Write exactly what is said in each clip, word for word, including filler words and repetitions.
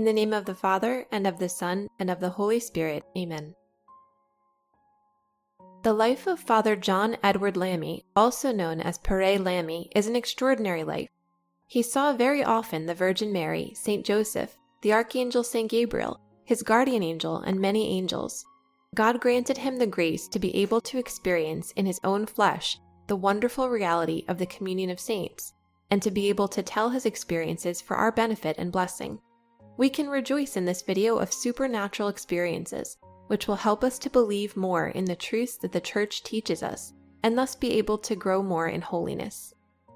In the name of the Father, and of the Son, and of the Holy Spirit. Amen. The life of Father John Edward Lamy, also known as Père Lamy, is an extraordinary life. He saw very often the Virgin Mary, Saint Joseph, the Archangel Saint Gabriel, his guardian angel, and many angels. God granted him the grace to be able to experience in his own flesh the wonderful reality of the communion of saints, and to be able to tell his experiences for our benefit and blessing. We can rejoice in this video of supernatural experiences, which will help us to believe more in the truths that the Church teaches us, and thus be able to grow more in holiness.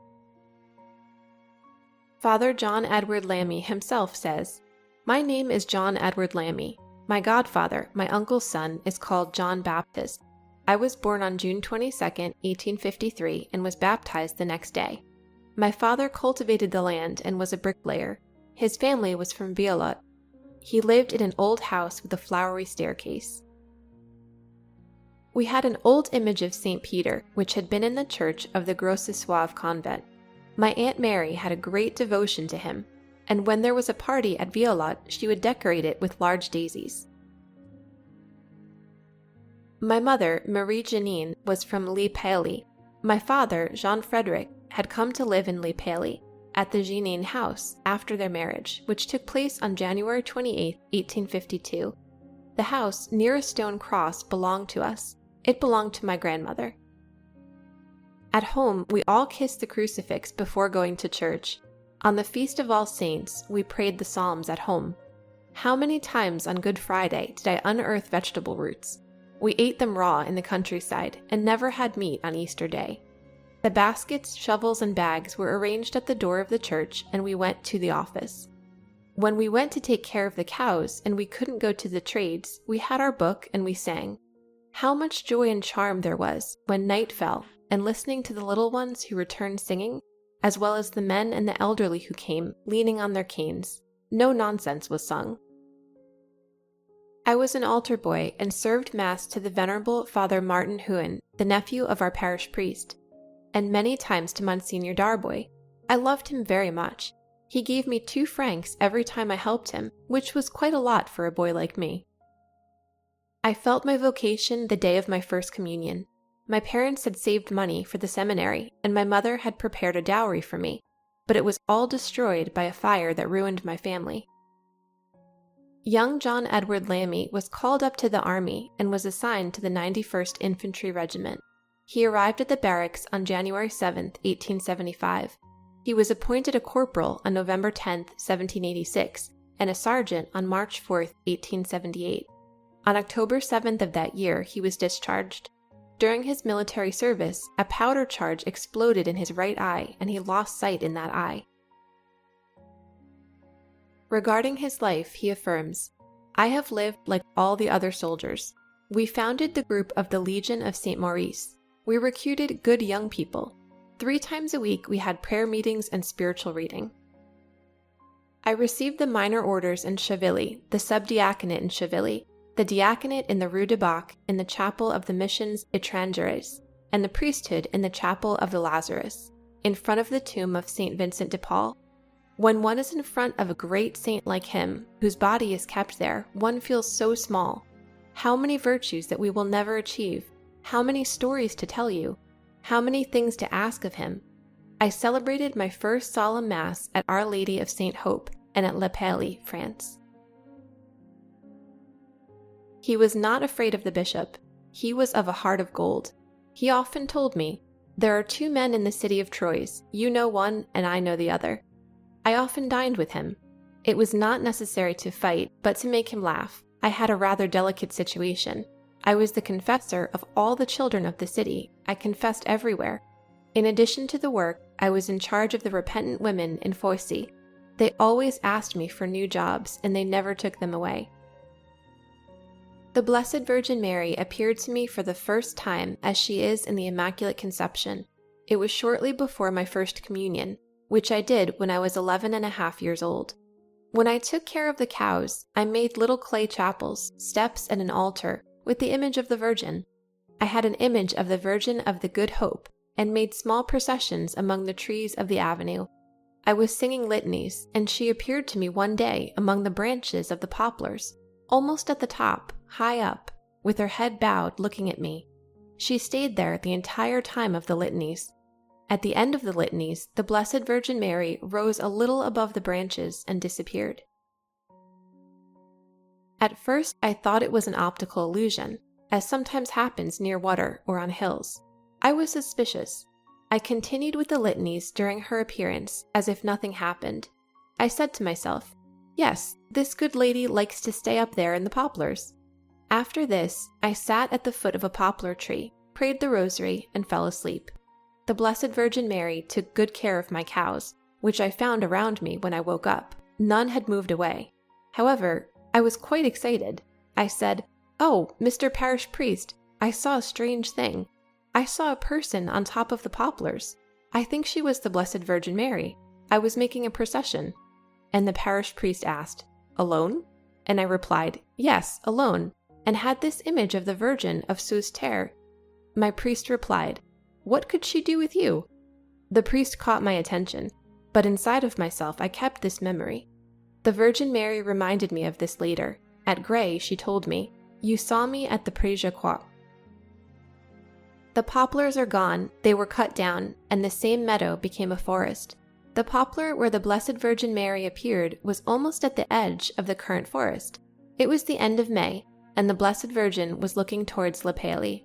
Father John Edward Lamy himself says, "My name is John Edward Lamy. My godfather, my uncle's son, is called John Baptist. I was born on June twenty-second, eighteen fifty-three, and was baptized the next day. My father cultivated the land and was a bricklayer. His family was from Violot. He lived in an old house with a flowery staircase. We had an old image of Saint Peter, which had been in the church of the Grosse Sauve convent. My Aunt Mary had a great devotion to him, and when there was a party at Violot, she would decorate it with large daisies. My mother, Marie Janine, was from Les Palais. My father, Jean Frederic, had come to live in Les Palais, at the Janine house, after their marriage, which took place on January twenty-eighth, eighteen fifty-two. The house, near a stone cross, belonged to us. It belonged to my grandmother. At home, we all kissed the crucifix before going to church. On the Feast of All Saints, we prayed the Psalms at home. How many times on Good Friday did I unearth vegetable roots? We ate them raw in the countryside, and never had meat on Easter Day. The baskets, shovels, and bags were arranged at the door of the church, and we went to the office. When we went to take care of the cows and we couldn't go to the trades, we had our book and we sang. How much joy and charm there was when night fell, and listening to the little ones who returned singing, as well as the men and the elderly who came, leaning on their canes. No nonsense was sung. I was an altar boy and served Mass to the Venerable Father Martin Huon, the nephew of our parish priest, and many times to Monsignor Darboy. I loved him very much. He gave me two francs every time I helped him, which was quite a lot for a boy like me. I felt my vocation the day of my first communion. My parents had saved money for the seminary, and my mother had prepared a dowry for me, but it was all destroyed by a fire that ruined my family. Young John Edward Lamy was called up to the army and was assigned to the ninety-first Infantry Regiment. He arrived at the barracks on January seventh, eighteen seventy-five. He was appointed a corporal on November tenth, seventeen eighty-six, and a sergeant on March fourth, eighteen seventy-eight. On October seventh of that year, he was discharged. During his military service, a powder charge exploded in his right eye, and he lost sight in that eye. Regarding his life, he affirms, "I have lived like all the other soldiers. We founded the group of the Legion of Saint Maurice. We recruited good young people. Three times a week we had prayer meetings and spiritual reading. I received the minor orders in Chevilly, the subdiaconate in Chevilly, the diaconate in the Rue de Bac in the chapel of the Missions Étrangères, and the priesthood in the chapel of the Lazarus, in front of the tomb of Saint Vincent de Paul. When one is in front of a great saint like him, whose body is kept there, one feels so small. How many virtues that we will never achieve, how many stories to tell you, how many things to ask of him. I celebrated my first solemn Mass at Our Lady of Saint Hope and at Les Palais, France. He was not afraid of the bishop. He was of a heart of gold. He often told me, 'There are two men in the city of Troyes. You know one, and I know the other.' I often dined with him. It was not necessary to fight, but to make him laugh. I had a rather delicate situation. I was the confessor of all the children of the city. I confessed everywhere. In addition to the work, I was in charge of the repentant women in Foissy. They always asked me for new jobs, and they never took them away. The Blessed Virgin Mary appeared to me for the first time as she is in the Immaculate Conception. It was shortly before my first communion, which I did when I was eleven and a half years old. When I took care of the cows, I made little clay chapels, steps, and an altar with the image of the Virgin. I had an image of the Virgin of the Good Hope and made small processions among the trees of the avenue. I was singing litanies, and she appeared to me one day among the branches of the poplars, almost at the top, high up, with her head bowed, looking at me. She stayed there the entire time of the litanies. At the end of the litanies, the Blessed Virgin Mary rose a little above the branches and disappeared. At first, I thought it was an optical illusion, as sometimes happens near water or on hills. I was suspicious. I continued with the litanies during her appearance as if nothing happened. I said to myself, yes, this good lady likes to stay up there in the poplars. After this, I sat at the foot of a poplar tree, prayed the rosary, and fell asleep. The Blessed Virgin Mary took good care of my cows, which I found around me when I woke up. None had moved away. However, I was quite excited. I said, "Oh, Mister Parish Priest, I saw a strange thing. I saw a person on top of the poplars. I think she was the Blessed Virgin Mary. I was making a procession." And the parish priest asked, "Alone?" And I replied, "Yes, alone, and had this image of the Virgin of Sous-Terre." My priest replied, "What could she do with you?" The priest caught my attention, but inside of myself I kept this memory. The Virgin Mary reminded me of this later. At Grey, she told me, "You saw me at the Pré Jacques." The poplars are gone, they were cut down, and the same meadow became a forest. The poplar where the Blessed Virgin Mary appeared was almost at the edge of the current forest. It was the end of May, and the Blessed Virgin was looking towards La Pailly.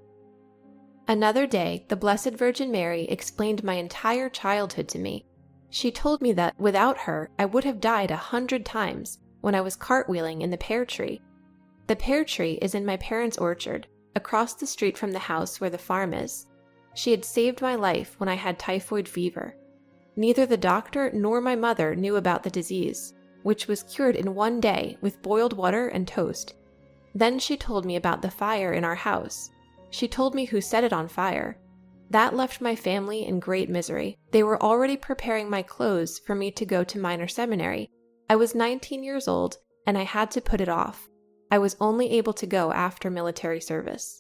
Another day, the Blessed Virgin Mary explained my entire childhood to me. She told me that without her, I would have died a hundred times when I was cartwheeling in the pear tree. The pear tree is in my parents' orchard, across the street from the house where the farm is. She had saved my life when I had typhoid fever. Neither the doctor nor my mother knew about the disease, which was cured in one day with boiled water and toast. Then she told me about the fire in our house. She told me who set it on fire. That left my family in great misery. They were already preparing my clothes for me to go to minor seminary. I was nineteen years old, and I had to put it off. I was only able to go after military service.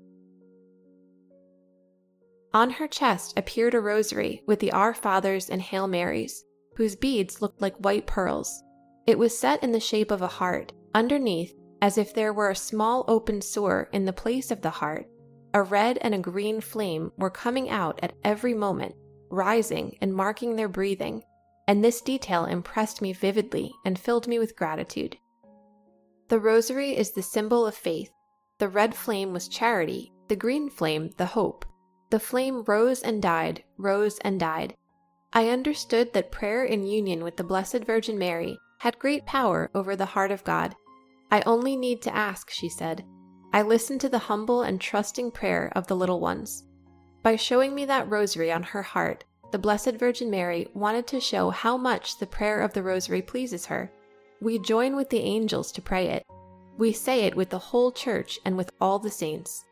On her chest appeared a rosary with the Our Fathers and Hail Marys, whose beads looked like white pearls. It was set in the shape of a heart. Underneath, as if there were a small open sore in the place of the heart, a red and a green flame were coming out at every moment, rising and marking their breathing, and this detail impressed me vividly and filled me with gratitude. The rosary is the symbol of faith. The red flame was charity, the green flame the hope. The flame rose and died, rose and died. I understood that prayer in union with the Blessed Virgin Mary had great power over the heart of God. I only need to ask, she said. I listened to the humble and trusting prayer of the little ones. By showing me that rosary on her heart, the Blessed Virgin Mary wanted to show how much the prayer of the rosary pleases her. We join with the angels to pray it. We say it with the whole church and with all the saints.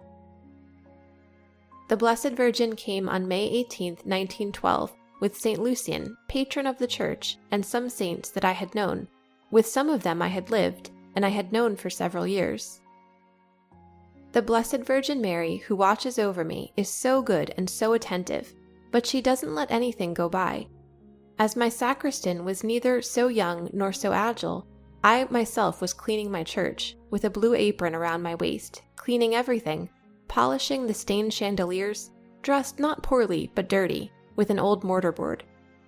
The Blessed Virgin came on May eighteenth, nineteen twelve, with Saint Lucian, patron of the church, and some saints that I had known. With some of them I had lived, and I had known for several years. The Blessed Virgin Mary, who watches over me, is so good and so attentive, but she doesn't let anything go by. As my sacristan was neither so young nor so agile, I myself was cleaning my church, with a blue apron around my waist, cleaning everything, polishing the stained chandeliers, dressed not poorly but dirty, with an old mortarboard.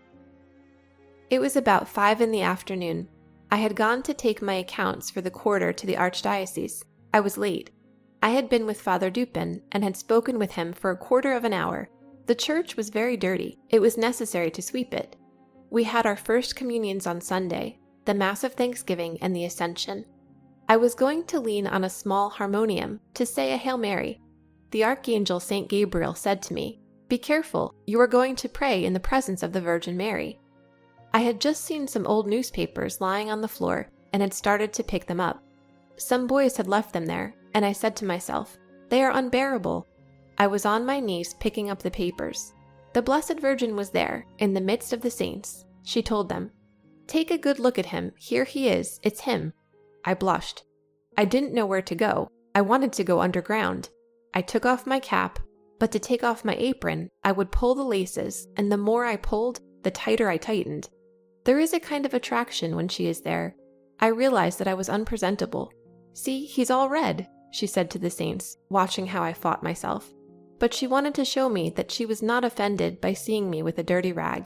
It was about five in the afternoon. I had gone to take my accounts for the quarter to the archdiocese. I was late. I had been with Father Dupin and had spoken with him for a quarter of an hour. The church was very dirty. It was necessary to sweep it. We had our first communions on Sunday, the Mass of Thanksgiving and the Ascension. I was going to lean on a small harmonium to say a Hail Mary. The Archangel Saint Gabriel said to me, "Be careful, you are going to pray in the presence of the Virgin Mary." I had just seen some old newspapers lying on the floor and had started to pick them up. Some boys had left them there, and I said to myself, "They are unbearable." I was on my knees picking up the papers. The Blessed Virgin was there, in the midst of the saints. She told them, "Take a good look at him. Here he is. It's him." I blushed. I didn't know where to go. I wanted to go underground. I took off my cap, but to take off my apron, I would pull the laces, and the more I pulled, the tighter I tightened. There is a kind of attraction when she is there. I realized that I was unpresentable. "See, he's all red," she said to the saints, watching how I fought myself. But she wanted to show me that she was not offended by seeing me with a dirty rag.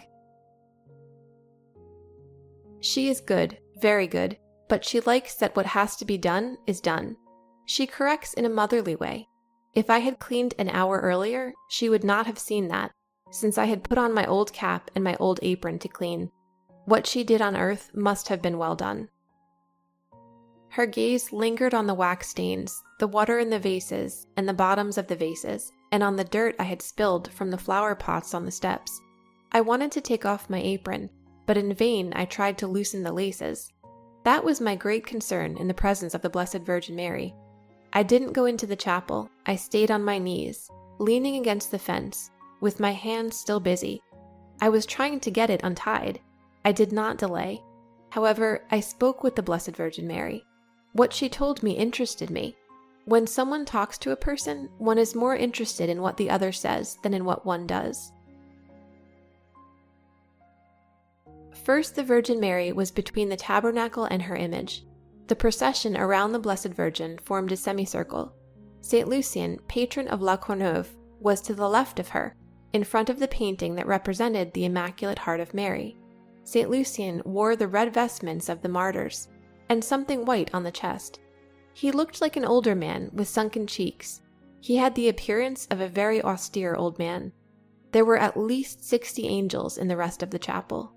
She is good, very good, but she likes that what has to be done is done. She corrects in a motherly way. If I had cleaned an hour earlier, she would not have seen that, since I had put on my old cap and my old apron to clean. What she did on earth must have been well done. Her gaze lingered on the wax stains, the water in the vases, and the bottoms of the vases, and on the dirt I had spilled from the flower pots on the steps. I wanted to take off my apron, but in vain I tried to loosen the laces. That was my great concern in the presence of the Blessed Virgin Mary. I didn't go into the chapel. I stayed on my knees, leaning against the fence, with my hands still busy. I was trying to get it untied. I did not delay. However, I spoke with the Blessed Virgin Mary. What she told me interested me. When someone talks to a person, one is more interested in what the other says than in what one does. First, the Virgin Mary was between the tabernacle and her image. The procession around the Blessed Virgin formed a semicircle. Saint Lucian, patron of La Courneuve, was to the left of her, in front of the painting that represented the Immaculate Heart of Mary. Saint Lucian wore the red vestments of the martyrs, and something white on the chest. He looked like an older man with sunken cheeks. He had the appearance of a very austere old man. There were at least sixty angels in the rest of the chapel.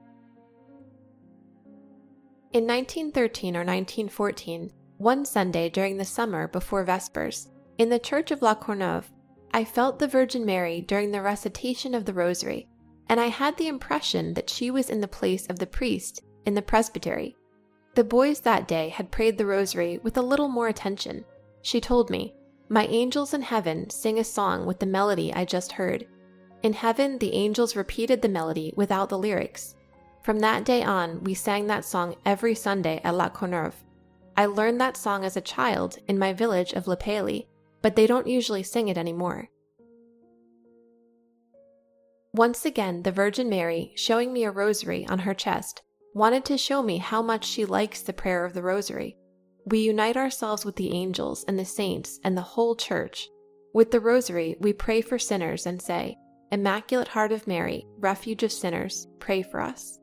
In nineteen thirteen or nineteen fourteen, one Sunday during the summer before Vespers, in the church of La Courneuve, I felt the Virgin Mary during the recitation of the Rosary, and I had the impression that she was in the place of the priest in the presbytery. The boys that day had prayed the Rosary with a little more attention. She told me, "My angels in heaven sing a song with the melody I just heard." In heaven, the angels repeated the melody without the lyrics. From that day on, we sang that song every Sunday at La Courneuve. I learned that song as a child in my village of Le Palais, but they don't usually sing it anymore. Once again, the Virgin Mary, showing me a rosary on her chest, wanted to show me how much she likes the prayer of the Rosary. We unite ourselves with the angels and the saints and the whole church. With the Rosary, we pray for sinners and say, "Immaculate Heart of Mary, refuge of sinners, pray for us."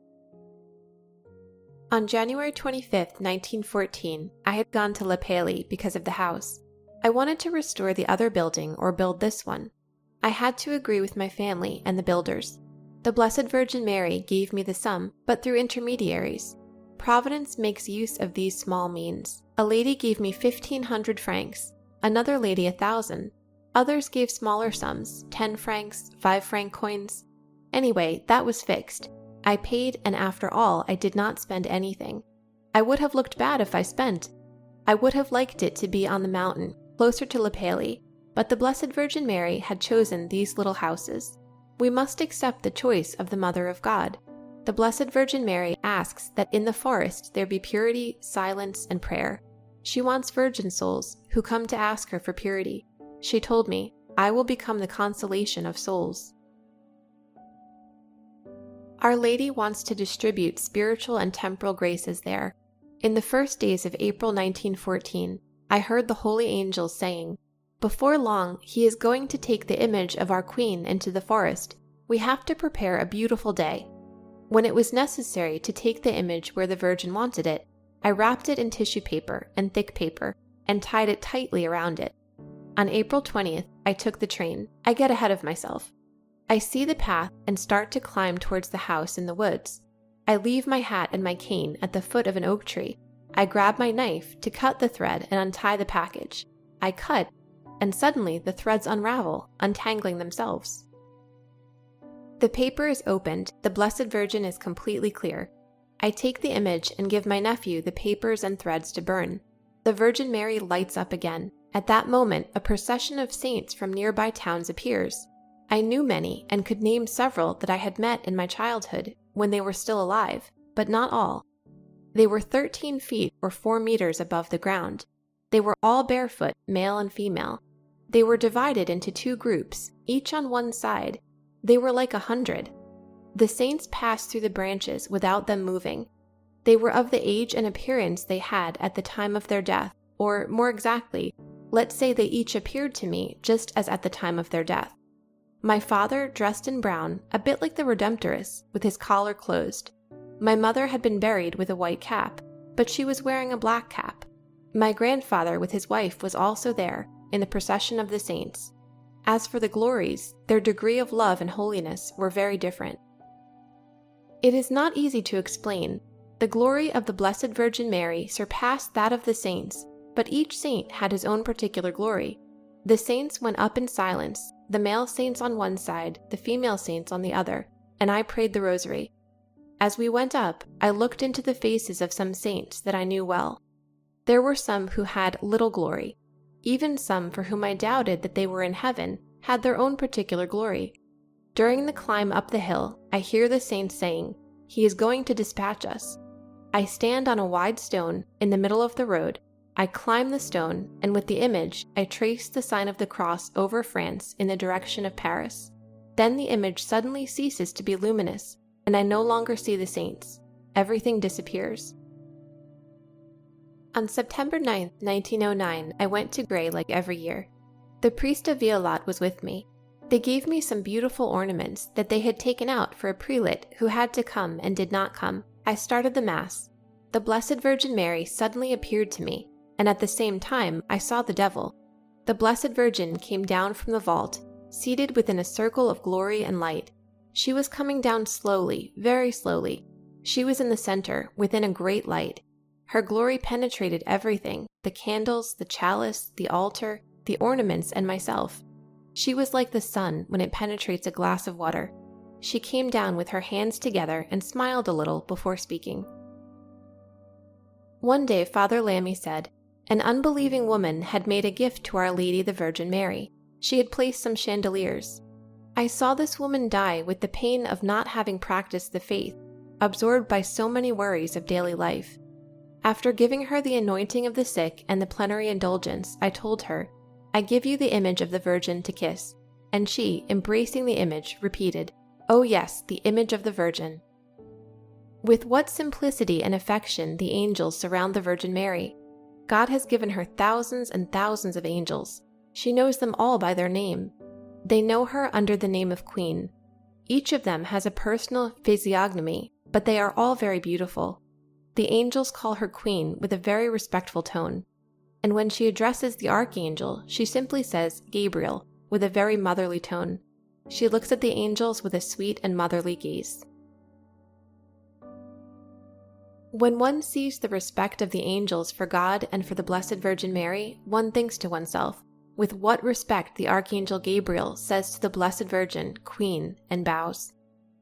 On January twenty-fifth, nineteen fourteen, I had gone to Le Palais because of the house. I wanted to restore the other building or build this one. I had to agree with my family and the builders. The Blessed Virgin Mary gave me the sum, but through intermediaries. Providence makes use of these small means. A lady gave me fifteen hundred francs, another lady a thousand. Others gave smaller sums, ten francs, five franc coins. Anyway, that was fixed. I paid, and after all, I did not spend anything. I would have looked bad if I spent. I would have liked it to be on the mountain, closer to Le Palais, but the Blessed Virgin Mary had chosen these little houses. We must accept the choice of the Mother of God. The Blessed Virgin Mary asks that in the forest there be purity, silence, and prayer. She wants virgin souls who come to ask her for purity. She told me, "I will become the consolation of souls." Our Lady wants to distribute spiritual and temporal graces there. In the first days of April nineteen fourteen, I heard the holy angels saying, "Before long, he is going to take the image of our Queen into the forest. We have to prepare a beautiful day." When it was necessary to take the image where the Virgin wanted it, I wrapped it in tissue paper and thick paper and tied it tightly around it. On April twentieth, I took the train. I get ahead of myself. I see the path and start to climb towards the house in the woods. I leave my hat and my cane at the foot of an oak tree. I grab my knife to cut the thread and untie the package. I cut, and suddenly the threads unravel, untangling themselves. The paper is opened, the Blessed Virgin is completely clear. I take the image and give my nephew the papers and threads to burn. The Virgin Mary lights up again. At that moment, a procession of saints from nearby towns appears. I knew many and could name several that I had met in my childhood when they were still alive, but not all. They were thirteen feet or four meters above the ground. They were all barefoot, male and female. They were divided into two groups, each on one side. They were like a hundred. The saints passed through the branches without them moving. They were of the age and appearance they had at the time of their death, or more exactly, let's say they each appeared to me just as at the time of their death. My father dressed in brown, a bit like the Redemptorist, with his collar closed. My mother had been buried with a white cap, but she was wearing a black cap. My grandfather with his wife was also there, in the procession of the saints. As for the glories, their degree of love and holiness were very different. It is not easy to explain. The glory of the Blessed Virgin Mary surpassed that of the saints, but each saint had his own particular glory. The saints went up in silence, the male saints on one side, the female saints on the other, and I prayed the rosary. As we went up, I looked into the faces of some saints that I knew well. There were some who had little glory. Even some for whom I doubted that they were in heaven had their own particular glory. During the climb up the hill, I hear the saints saying, "He is going to dispatch us." I stand on a wide stone in the middle of the road. I climb the stone, and with the image, I trace the sign of the cross over France in the direction of Paris. Then the image suddenly ceases to be luminous, and I no longer see the saints. Everything disappears. On September ninth, nineteen oh nine, I went to Grey like every year. The priest of Violette was with me. They gave me some beautiful ornaments that they had taken out for a prelate who had to come and did not come. I started the Mass. The Blessed Virgin Mary suddenly appeared to me, and at the same time I saw the devil. The Blessed Virgin came down from the vault, seated within a circle of glory and light. She was coming down slowly, very slowly. She was in the center, within a great light. Her glory penetrated everything, the candles, the chalice, the altar, the ornaments, and myself. She was like the sun when it penetrates a glass of water. She came down with her hands together and smiled a little before speaking. One day Father Lammy said, "An unbelieving woman had made a gift to Our Lady the Virgin Mary. She had placed some chandeliers. I saw this woman die with the pain of not having practiced the faith, absorbed by so many worries of daily life. After giving her the anointing of the sick and the plenary indulgence, I told her, 'I give you the image of the Virgin to kiss,' and she, embracing the image, repeated, 'Oh yes, the image of the Virgin.'" With what simplicity and affection the angels surround the Virgin Mary. God has given her thousands and thousands of angels. She knows them all by their name. They know her under the name of Queen. Each of them has a personal physiognomy, but they are all very beautiful. The angels call her Queen with a very respectful tone, and when she addresses the archangel, she simply says Gabriel with a very motherly tone. She looks at the angels with a sweet and motherly gaze. When one sees the respect of the angels for God and for the Blessed Virgin Mary, one thinks to oneself, with what respect the Archangel Gabriel says to the Blessed Virgin, Queen, and bows.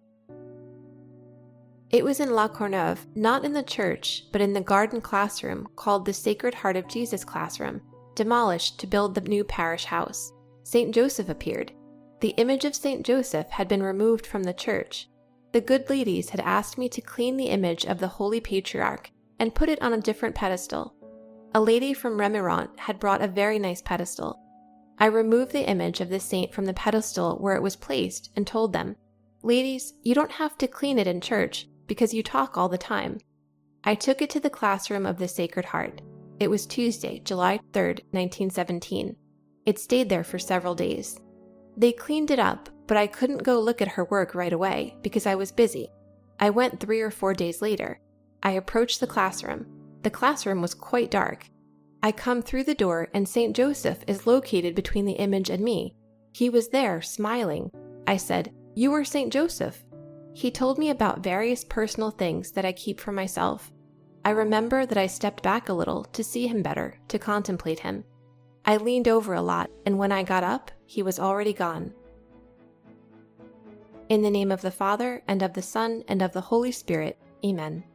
It was in La Courneuve, not in the church, but in the garden classroom called the Sacred Heart of Jesus classroom, demolished to build the new parish house. Saint Joseph appeared. The image of Saint Joseph had been removed from the church. The good ladies had asked me to clean the image of the Holy Patriarch and put it on a different pedestal. A lady from Remiremont had brought a very nice pedestal. I removed the image of the saint from the pedestal where it was placed and told them, "Ladies, you don't have to clean it in church because you talk all the time." I took it to the classroom of the Sacred Heart. It was Tuesday, July third, nineteen seventeen. It stayed there for several days. They cleaned it up, but I couldn't go look at her work right away because I was busy. I went three or four days later. I approached the classroom. The classroom was quite dark. I come through the door and Saint Joseph is located between the image and me. He was there, smiling. I said, "You are Saint Joseph." He told me about various personal things that I keep for myself. I remember that I stepped back a little to see him better, to contemplate him. I leaned over a lot, and when I got up, he was already gone. In the name of the Father, and of the Son, and of the Holy Spirit, Amen.